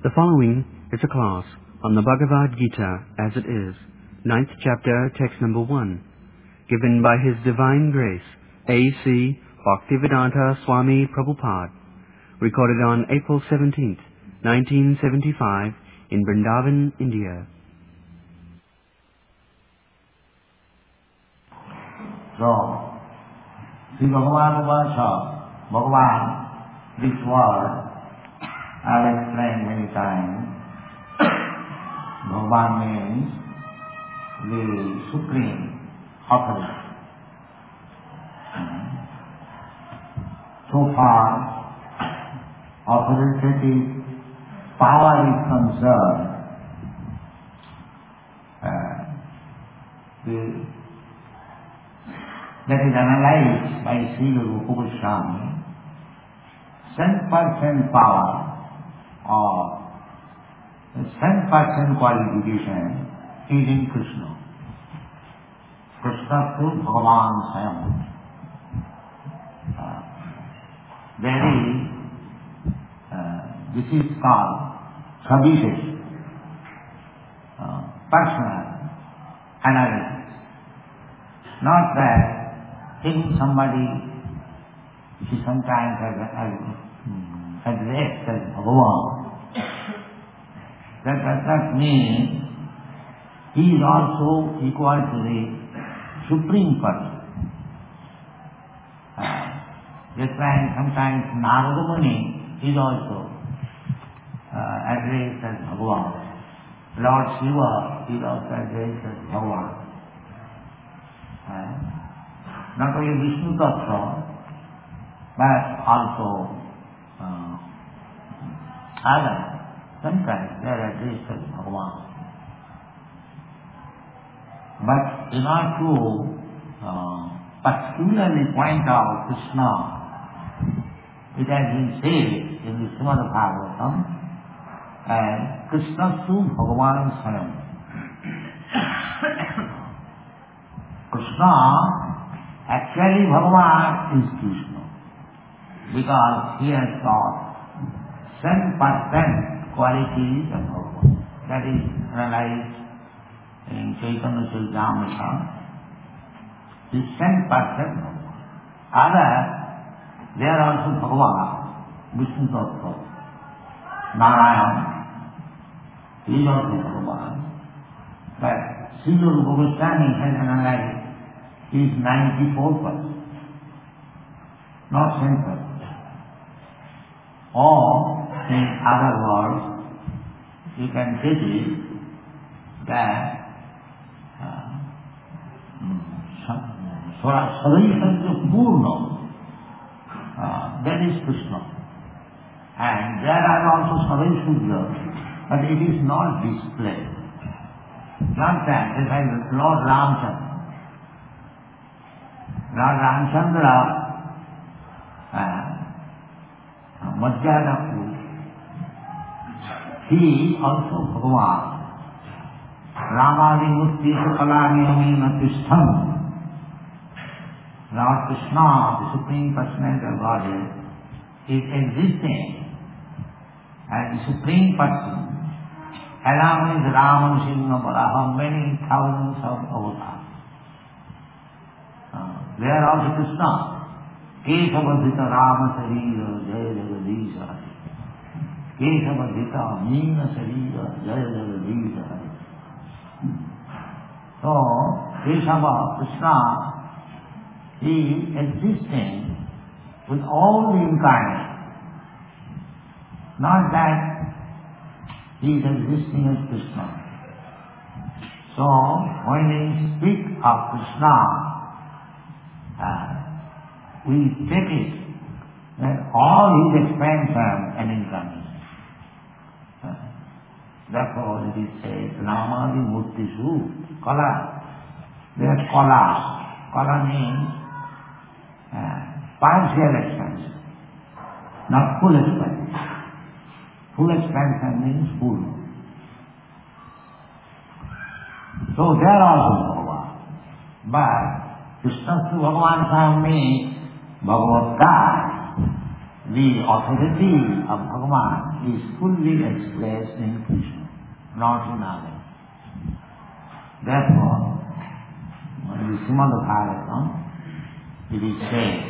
The following is a class on the Bhagavad Gita as it is, 9th chapter, text number 1, given by His Divine Grace, A.C. Bhaktivedanta Swami Prabhupada, recorded on April 17th, 1975, in Vrindavan, India. So, Sri Bhagavan Vasha, Bhagavan, this word, I've explained many times. Bhagavan means the supreme authority. So far, authoritative power is concerned, that is analyzed by Srila Rupa Goswami. 10% power or 10% qualification is in Krishna. Krishna to Bhagavan Swayam. This is called Sabhishesh, personal analysis. Not that in somebody, he sometimes has less than Bhagavan. That does not mean he is also equal to the Supreme Person. Just like sometimes Narada Muni is also addressed as Bhagavan. Lord Shiva is also addressed as Bhagavan. Not only Vishnu Tattva, but also others. Sometimes they are addressed as Bhagavan. But in order to particularly point out Krishna, it has been said in the Srimad Bhagavatam, and Krishna tu Bhagavan Swayam. Krishna, actually Bhagavan is Krishna, because he has got 10% qualities of Bhagavan. That is analyzed in Chaitanya Charitamrita. He is 10% Bhagavan. Others, they are also Bhagavan, Vishnu Tattva, Narayana, he is also Bhagavan. But Srila Rupa Goswami has analyzed, he is 94%, not 10%. Or, in other words, you can take it that Sarveshwara Purna, that is Krishna. And there are also Sarveshwara, but it is not displayed. Not that, as like Lord Ramchandra. Lord Ramchandra, Madhyadapur, he also Bhagavan. Ramadi Mukti Sukalani Amina Tishtham. Lord Krishna, the Supreme Personality of Godhead, is existing as the Supreme Person, along with Rama, Singha, Balaha, many thousands of avatars. They are also Krishna. Keshavadhita Rama Sarira, Jaya Jagadisha Hari. Keshavadhita Meena Sarira, Jaya Jagadisha Hari. So, Keshava, Krishna, he is existing with all the incarnate. Not that he is existing as Krishna. So, when we speak of Krishna, we take it that all his expansion and incarnation. Therefore, it is said, Namadi Murtishu, Kala. They are Kala. Kala means partial expansion, not full expansion. Full expansion means full. So they are also Bhagavan. But Krishna to Bhagavan Swami means Bhagavad God. the authority of Bhagavan is fully expressed in Krishna, not in others. Therefore, in the Srimad Bhagavatam, it is said,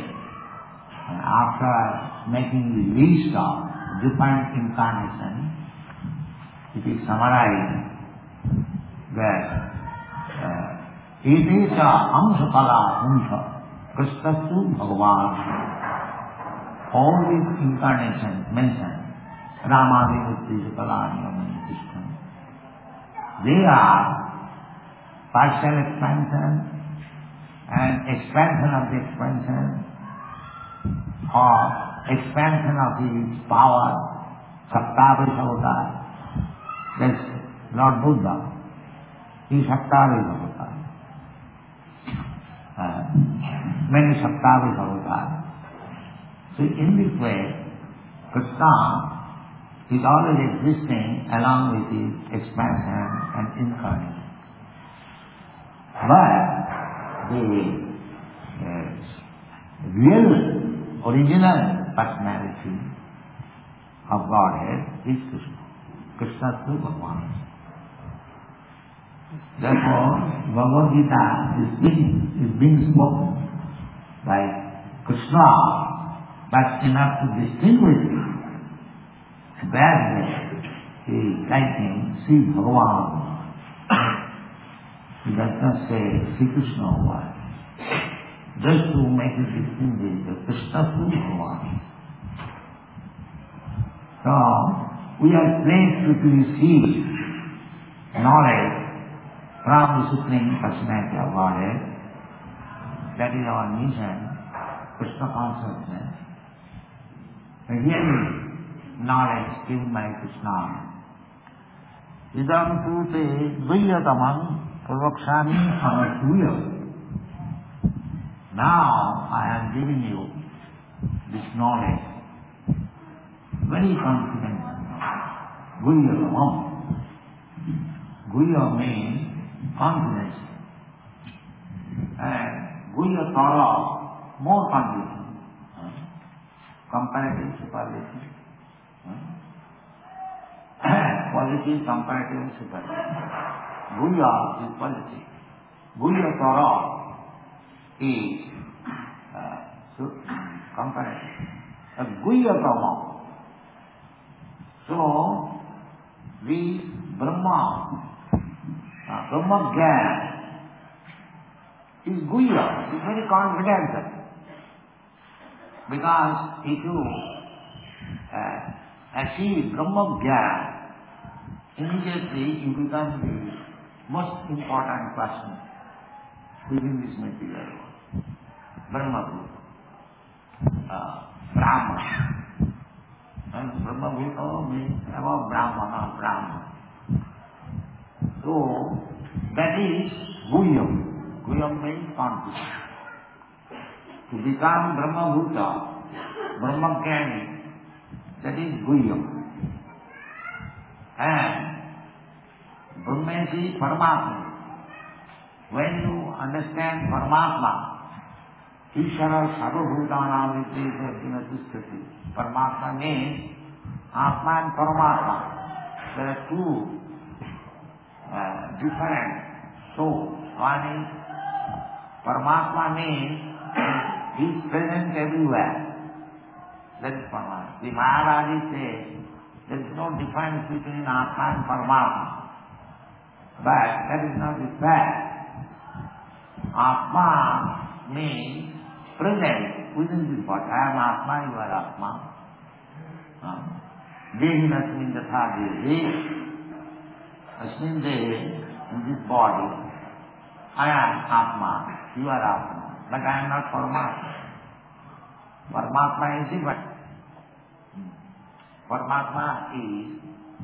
after making the list of different incarnations, it is summarized that Etesha Amsakala Amsa Krishnastu Bhagavan. All these incarnations mentioned, Ramadi, Kalani, and Krishna, they are partial expansion and expansion of the expansion, or expansion of his power, Saptavisavata. That's Lord Buddha. He is Saptavisavata. Many Saptavisavata. So in this way, Krishna is always existing along with his expansion and incarnation. But the real, original personality of Godhead is Krishna. Krishna through Bhagavan. Therefore, Bhagavad Gita is being spoken by Krishna, but enough to distinguish it. That way, he is writing Sri Bhagavan. He does not say Sri Krishna word. Just to make it distinguish the Krishna through Bhagavan. So, we are placed to receive knowledge from the Supreme Personality of Godhead. That is our mission, Krishna consciousness. And here is knowledge given by Krishna. Idam tute dvayatamam pravakshami anasuya. Now I am giving you this knowledge, very confident. Guhyatamam. Guhya means confidence. And Guhyatara, more confidence. Comparative superlative. Quality, comparative, superlative. Guhya is quality. Guhyatara is comparative. Guhyatama. So, the Brahma Gyan is Guhya, is very confident. Because if you achieve Brahma Gyan, immediately you become the most important person within this material world. Brahma Brahma. And Brahma Bhuta means about Brahmana. So, that is Guhyam. Guhyam means confidence. To become Brahma Bhuta, Brahma Jnani, that is Guhyam. And Brahmesi Paramatma. When you understand Paramatma, Ishara Sarvabhutanam Vidyatistati. Paramatma means Atma and Paramatma. There are two different souls. One is Paramatma means he is present everywhere. That is Paramatma. The Maharaji says there is no difference between Atma and Paramatma. But that is not the fact. Atma means present within this body. I am Atma, you are Atma. Dehi Nasmin Tatha Dehi. Asmin Dehi, in this body, I am Atma, you are Atma. But I am not Paramatma. Paramatma is different. Paramatma is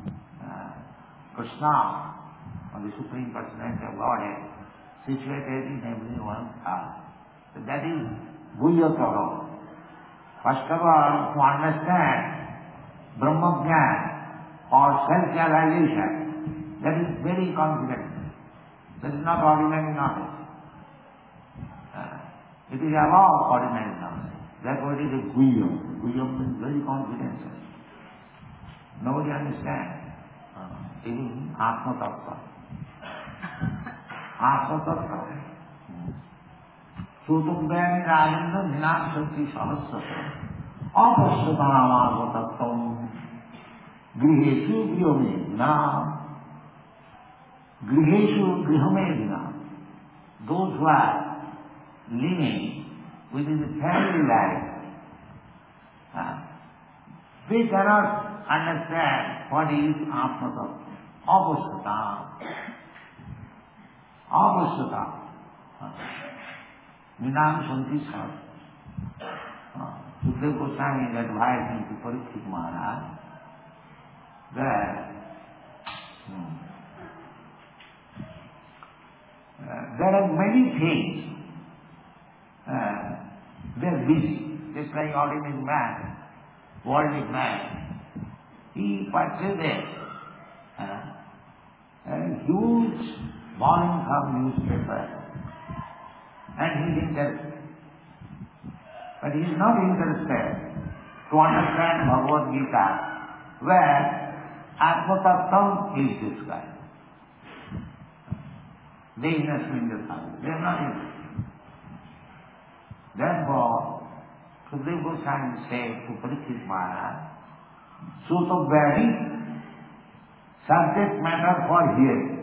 Krishna, or the Supreme Personality of Godhead, situated in everyone's heart. So that is Guhyatara. First of all, to understand Brahma Jnana or self-realization, that is very confident. That is not ordinary knowledge. It is above ordinary knowledge. That's what is a Guhyam. Guhyam means very confidential. Nobody understands. Even Atma Tattva. Atma Tattva. Sutumbhayani Rajendra Vinam Shakti Sahasrata Apasyatamava Tattvam Griheshu Grihomedina. Griheshu Grihomedina. Those who are living within the family life, they cannot understand what is Atma Tattva. Apasyatam. Vinam Shanti Sahasrata. Sukadeva Goswami is advising to Parikshit Maharaj that there are many things. They are busy, just like ordinary man, worldly man. He purchases a huge volume of newspaper, and he is interested. But he is not interested to understand Bhagavad Gita, where Atma Tattva is described. They are not interested. They are not interested. Therefore, Sukadeva Goswami said to Parikshit Maharaj, Sutabhayani, subject matter for hearing.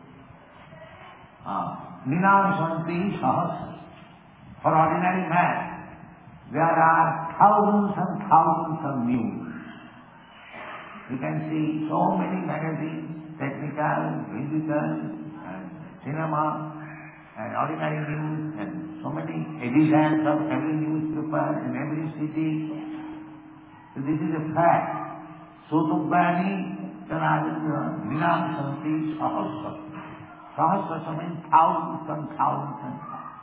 Vinam Shanti Sahasrata. For ordinary man, there are thousands and thousands of news. You can see so many magazines, technical, physical, and cinema, and ordinary news, and so many editions of every newspaper in every city. So this is a fact. Sutabhayani Rajendra Vinam Shanti Sahasrata. Sahasrata means thousands and thousands and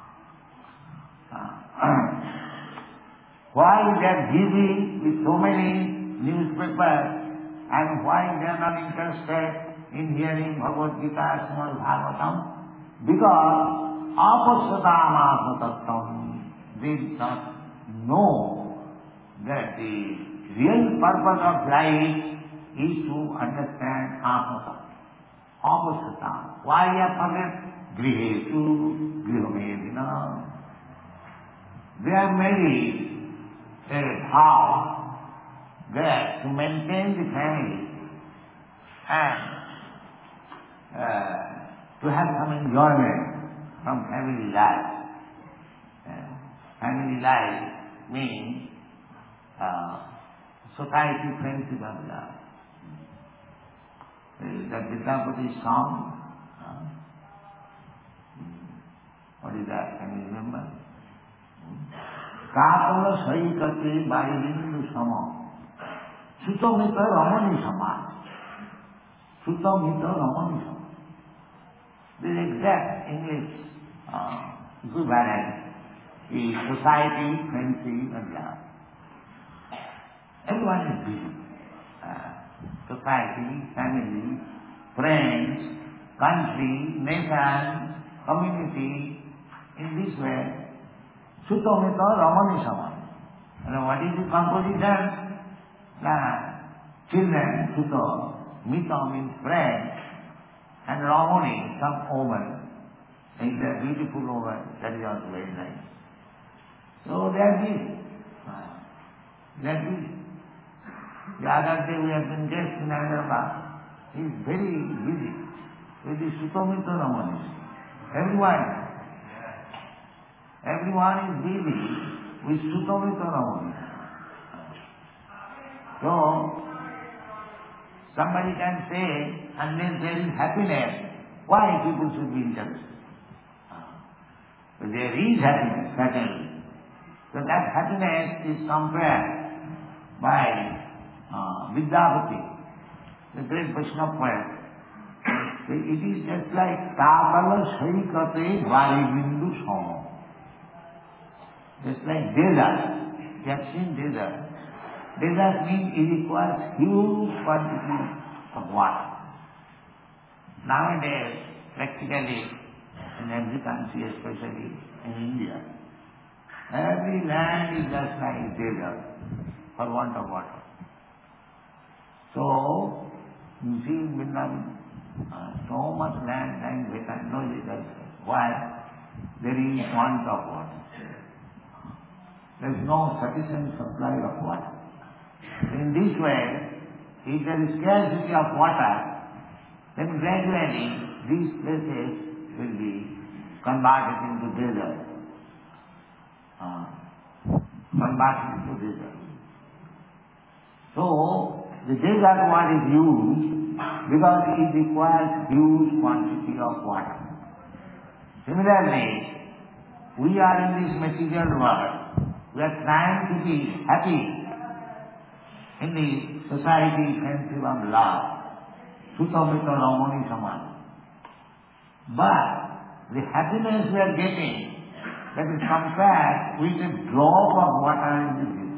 thousands. Why they are busy with so many newspapers, and why they are not interested in hearing Bhagavad Gita, Srimad Bhagavatam? Because Apasyatam Atma Tattvam, they do not know that the real purpose of life is to understand Atma Tattva. Apasyatam. Why you have forget? Griheshu Grihomedina. They are married a vow that to maintain the family and to have some enjoyment from family life. Family life means society friendship of love. That Vidyapati song, what is that? Can you remember? Kātala saikate bailindu sama Sutamita ramani sama. Sutamita ramani sama. This exact English equivalent is society, friendship and love. Everyone is busy. Society, family, friends, country, nation, community, in this way, Sutamita ramani sama. And what is the composition? Children, Sutta, Mita means friend, and Ramani, some woman. Is a beautiful woman, that is also very nice. So they are busy. They are busy. The other day we have been guest in Hyderabad. He is very busy with the Sutamita Ramani. Everyone is busy with Sutamita Ramani. So, somebody can say, unless there is happiness, why people should be interested? But there is happiness, certainly. So that happiness is compared by Vidyapati, the great Vaishnava poet. It is just like Kātala saikate bailindu sama. Just like desert. You have seen desert. Desert means it requires huge quantity of water. Nowadays, practically, in every country, especially in India, Every land is just like desert for want of water. So, you see in Vrindavan, so much land and vacant, no desert. Why? There is want of water. There is no sufficient supply of water. In this way, if there is scarcity of water, then gradually these places will be converted into desert. So, the desert word is used because it requires huge quantity of water. Similarly, we are in this material world. We are trying to be happy in the society friendship of love. Sutamita Ramani Saman. But the happiness we are getting, that is compared with a drop of water in the desert.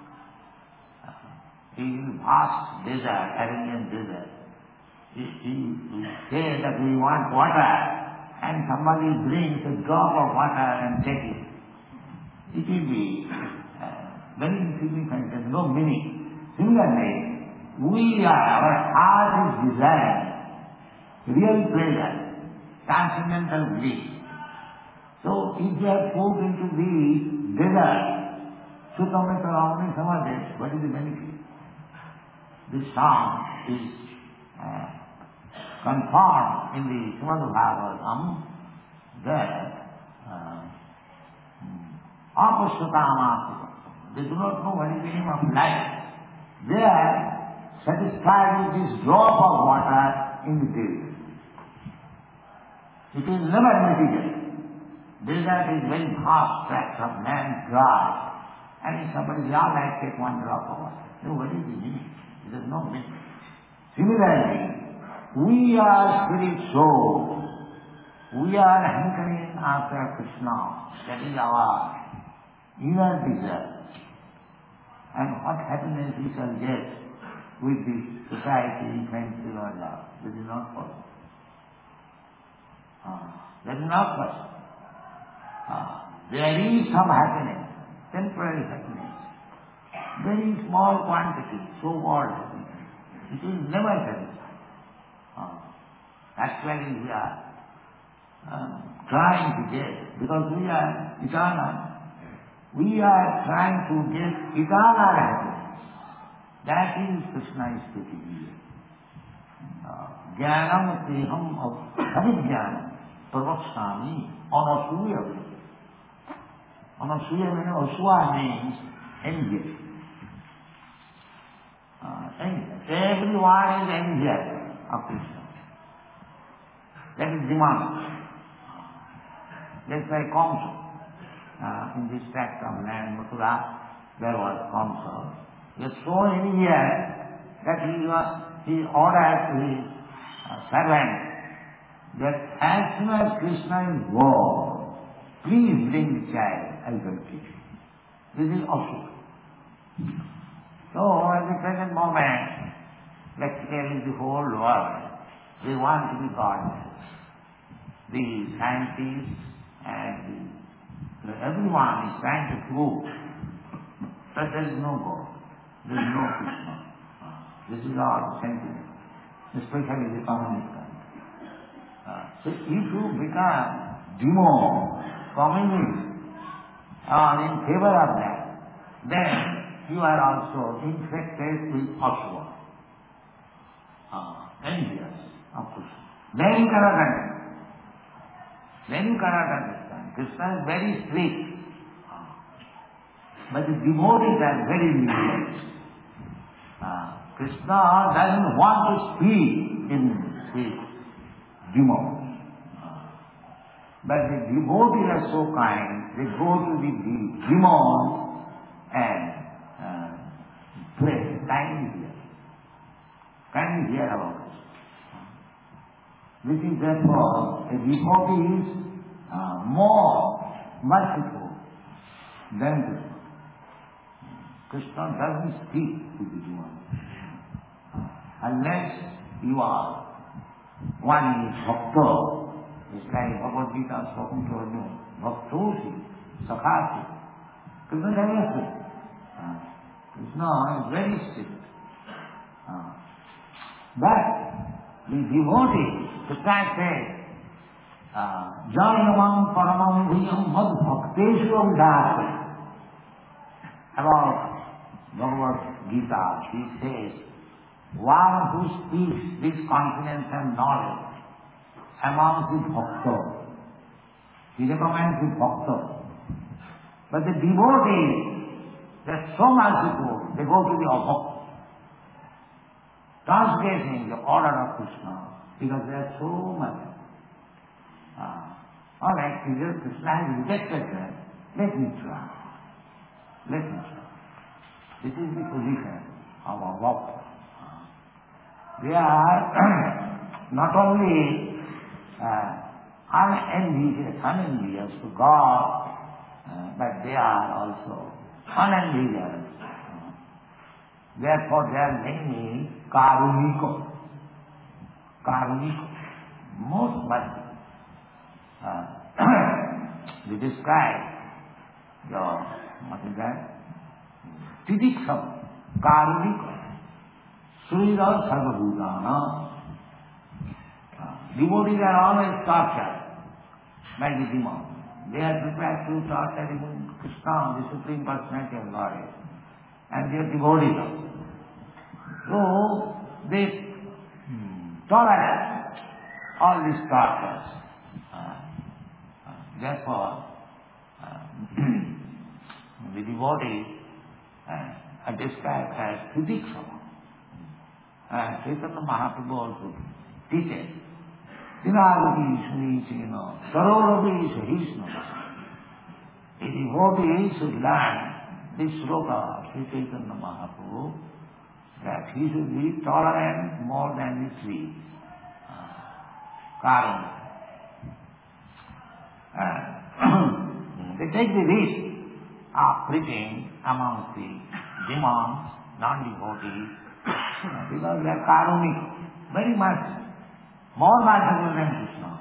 In vast desert, Arabian desert, you say that we want water, and somebody brings a drop of water and take it. It will be very insignificant and no meaning. Similarly, our heart is desiring real pleasure, transcendental bliss. So, if we are put into the desert, Sutamita Ramani Samadhi, what is the benefit? This song is confirmed in the Srimad Bhagavatam that Apashatama, they do not know what is the meaning of life. They are satisfied with this drop of water in the desert. It is never material. Desert is very vast tract of land, dry. And if somebody says, all right, take one drop of water. No, what is the meaning? It has no meaning. Similarly, we are spirit souls. We are hankering after Krishna. That is our inner desire. And what happiness we shall get with this society, friendship or love. This is not possible. That is not possible. There is some happiness, temporary happiness. Very small quantity, so-called happiness. It will never satisfy. Actually, we are trying to get, because we are eternal, we are trying to get eternal happiness. That is Krishna is speaking here. Jnanam teham abhijnanam pravakshami anasuya. Anasuya means, Asua means envious. Everyone is envious of Krishna. That is demand. That's like Kamsa. In this tract of land, Mathura, there was Kamsa. He was so envious that he ordered to his servant that as soon as Krishna is born, please bring the child, I will teach you. This is Asura. So, at the present moment, practically the whole world, they want to be godless. The scientists and everyone is trying to prove that there is no God, there is no Krishna. This is our sentiment, especially the communist country. So, if you become demo, communist, or in favor of that, then you are also infected with Asura, envious of Krishna. Then you cannot understand. Krishna is very strict, but the devotees are very lenient. Krishna doesn't want to speak in his demons. But the devotees are so kind, they go to the demons and pray, kindly hear about it. This is therefore, a devotee is more merciful than Krishna. Krishna doesn't speak to the demons. Unless you are one is bhakta, it's like Bhagavad Gita spoken to Arjuna, bhaktosi, sakhasi, Krishna is very strict. Krishna is very strict. But the devotee, Krishna says, Jainamam paramam vijam mad bhakteshu avdhāti. About Bhagavad Gita, he says, one who speaks this confidence and knowledge amongst the bhakta, he recommends the bhakta. But the devotees, they are so merciful, they go to the abhakta, transgressing the order of Krishna, because they are so merciful. All right, Krishna has rejected them, let me try. Let me try. This is the position of our bhakta. They are not only unenvious to God, but they are also unenvious. Therefore, they are mainly karuniko. Karuniko, most merciful. We describe what is that? Tidiksam, karuniko. Surira sarvabhutana. Devotees are always tortured by the demons. They are prepared to torture even Krishna, the Supreme Personality of Godhead, and they are devotees also. So they tolerate all these tortures. Therefore, the devotees are described as Tidiksam. Chaitanya Mahaprabhu also teaches, Dinaravi Sunishino, Saroravi Sahisno. A devotee should learn this sloka of Sri Chaitanya Mahaprabhu, that he should be tolerant more than the trees. Karma. They take the risk of preaching amongst the demons, non-devotees, because they are karunic, very much, more merciful than Krishna.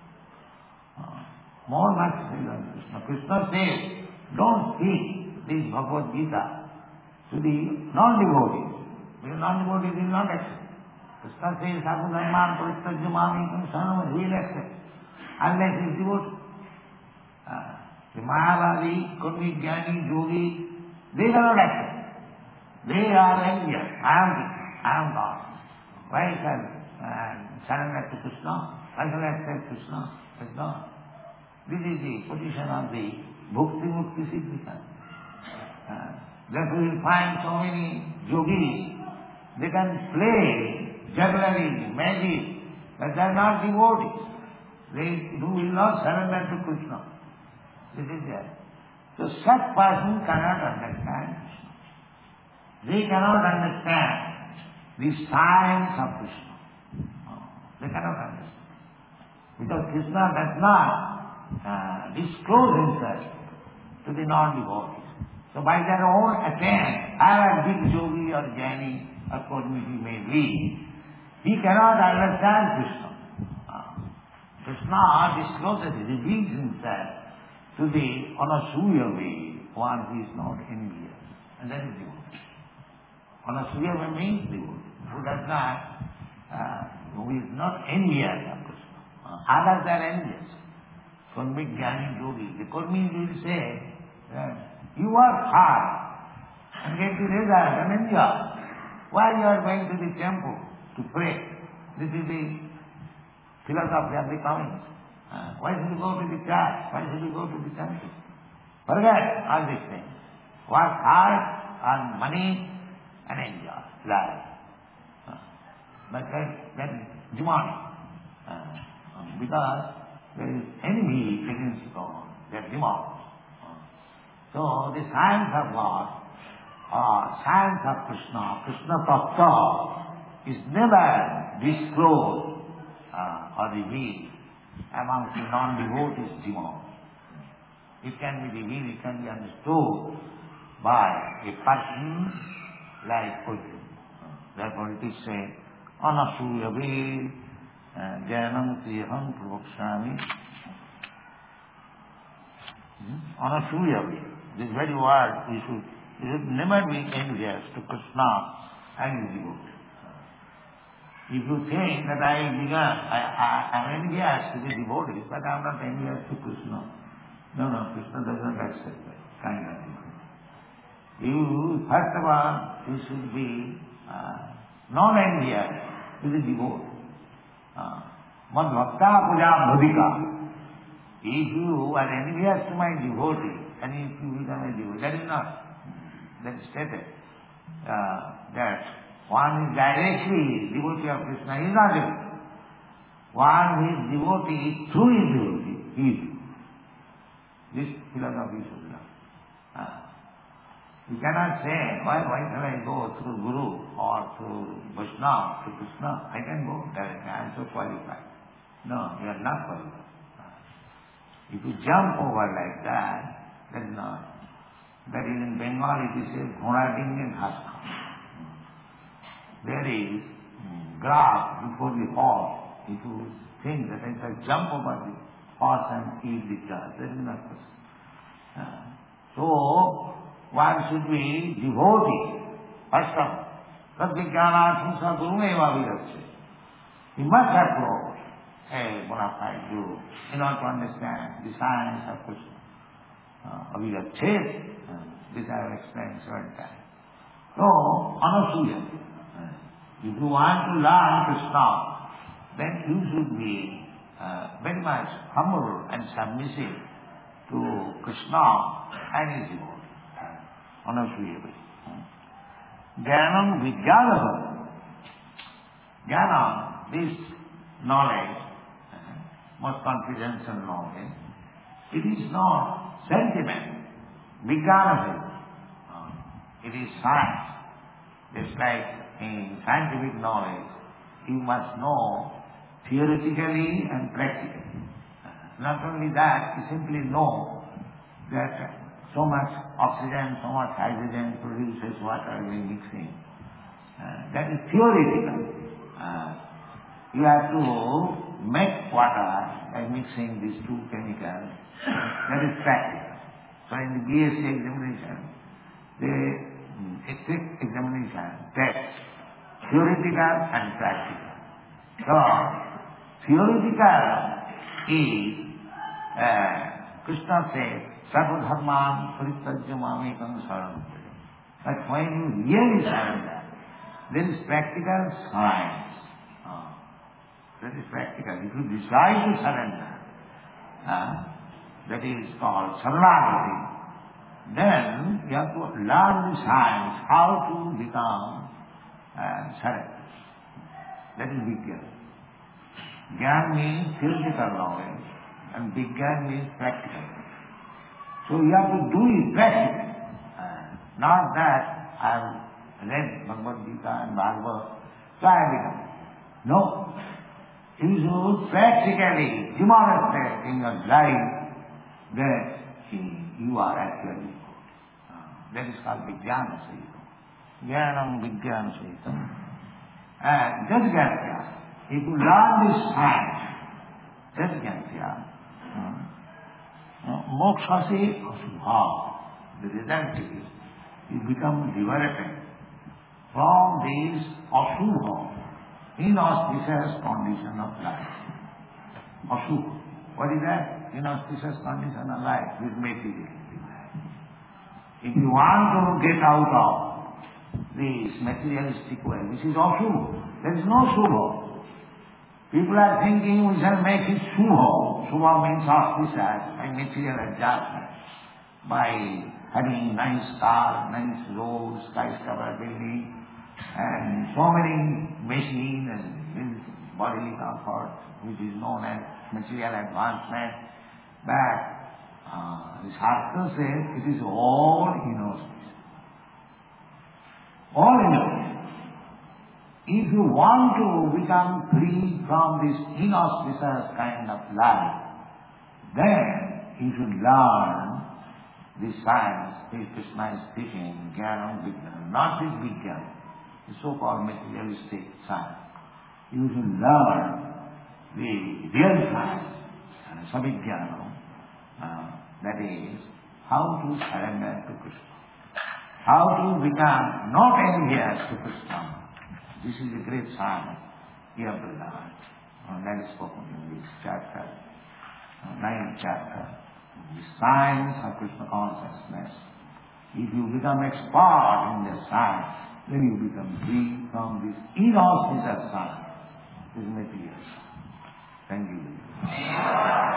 More merciful than Krishna. Krishna says, don't speak this Bhagavad Gita to the non-devotees, because non-devotees will not accept. Krishna says, Sadhu-dharman paristajyamami sanam, he will accept, unless he is devoted. The Mayavadi, Kurmi, Jnani, Yogi, they cannot accept. They are envious. I am God. Why shall I surrender to Krishna? Why shall I accept Krishna? Krishna. This is the position of the Bhukti Mukti Siddhika. Therefore you will find so many yogis, they can play jugglery, magic, but they are not devotees. They will not surrender to Krishna. This is there. So such person cannot understand Krishna. They cannot understand the science of Krishna. They cannot understand. Because Krishna does not disclose himself to the non-devotees. So by their own attempt, however big yogi or jnani or Kurmi he may be, he cannot understand Krishna. Krishna discloses, reveals himself to the Anasuya way, one who is not envious. And that is devotee. Anasuya means devotee, who does not, who is not envious of Krishna. Others are envious. Kurmi, Jnani, Yogi. The Kurmi will say, you work hard and get the result and enjoy. Why you are going to the temple to pray? This is the philosophy of the communists. Why should you go to the church? Why should you go to the temple? Forget all these things. Work hard, earn money, and enjoy life. But that is demonic. Because there is enemy against God. They are demons. So the science of God, or science of Krishna, Krishna Tattva, is never disclosed or revealed among the non-devotees demons. It can be revealed, it can be understood by a person like Arjuna. Therefore it is said, Anasuyave Janam Triham Pravakshami. Anasuyave. this very word, we should never be envious to Krishna and his devotee. If you think that I am envious to the devotees, but I am not envious to Krishna. No, Krishna does not accept that kind of thing. You, first of all, you should be non-envious to the devotee. Mad bhakta puja bhavika. If you are envious to my devotee, and if you become a devotee, that is not. That is stated that one is directly devotee of Krishna, he is not devotee. One who is devotee through his devotee, he is. This philosophy should learn. You cannot say, why shall I go through Guru or through Vaishnava to Krishna? I can go directly, I am so qualified. No, you are not qualified. If you jump over like that is not. That is in Bengal it is said, Ghoda Dinge Ghas Kha. There is grass before the horse. If you think that I shall jump over the horse and eat the grass, that is not possible. So, one should be devotee. First of all, Tad-vijnanartham sa-gurumeva vidakshe. He must have grown a bona fide guru in order to understand the science of Krishna. Avidakshe. This I have explained several times. So, Anasuya, if you want to learn Krishna, then you should be very much humble and submissive to Krishna and his devotee. Anasuya. Jnanam vijnanam. Jnana, this knowledge, most confidential knowledge, it is not sentiment. Vijnana, it is science. Just like in scientific knowledge, you must know theoretically and practically. Not only that, you simply know that so much oxygen, so much hydrogen produces water by mixing. That is theoretical. You have to make water by mixing these two chemicals. That is practical. So in the BSc examination, the examination tests theoretical and practical. So, theoretical is, Krishna says, Sarva dharman parityajya mamekam saranam. But when you really surrender, there is practical science. That is practical. If you decide to surrender, that is called saranagati, then you have to learn the science, how to become surrender. That is Vigyan. Gyan means theoretical knowledge and Vigyan means practical. So you have to do it practically. Not that I have read Bhagavad Gita and Bhagavad, so I have become. No. You should practically demonstrate in your life that you are actually good. That is called Vijnana Sahitam. Jnanam Vijnana Sahitam. And Jadgyantya. If you learn this science, Jadgyantya, mokshasi asubha. The result is you become liberated from this asubha, inauspicious condition of life. Asubha. What is that? Inauspicious condition of life with material. If you want to get out of this materialistic way, this is Ashubha. There is no Shubha. People are thinking we shall make it Shubha. Shubha means auspicious by material adjustment, by having nice cars, nice roads, skyscraper building, and so many machines and bodily comfort, which is known as material advancement. But the Shastra says it is all inauspicious. All inauspicious. If you want to become free from this inauspicious kind of life, then you should learn this science which Krishna is teaching, Jnanam Vijnana, not this Vijnana, the so-called materialistic science. You should learn the real science, Savijnana, that is how to surrender to Krishna, how to become not envious to Krishna. This is a great science you have to learn. That is spoken in this chapter, 9th chapter. The science of Krishna consciousness. If you become expert in the science, then you become free from this inauspicious science, this material science. Thank you.